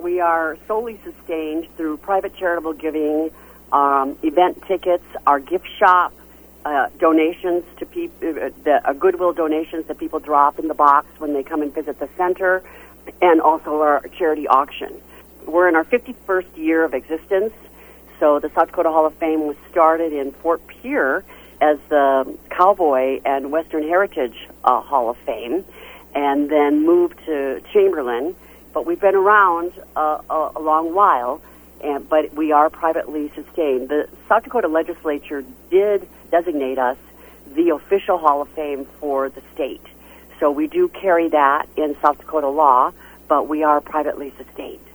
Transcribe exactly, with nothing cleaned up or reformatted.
we are solely sustained through private charitable giving, um, event tickets, our gift shop, uh, donations to people, uh, the uh, goodwill donations that people drop in the box when they come and visit the center, and also our charity auction. We're in our fifty-first year of existence. So the South Dakota Hall of Fame was started in Fort Pierre as the Cowboy and Western Heritage uh, Hall of Fame, and then moved to Chamberlain. But we've been around uh, a, a long while, and, but we are privately sustained. The South Dakota legislature did designate us the official Hall of Fame for the state. So we do carry that in South Dakota law, but we are privately sustained.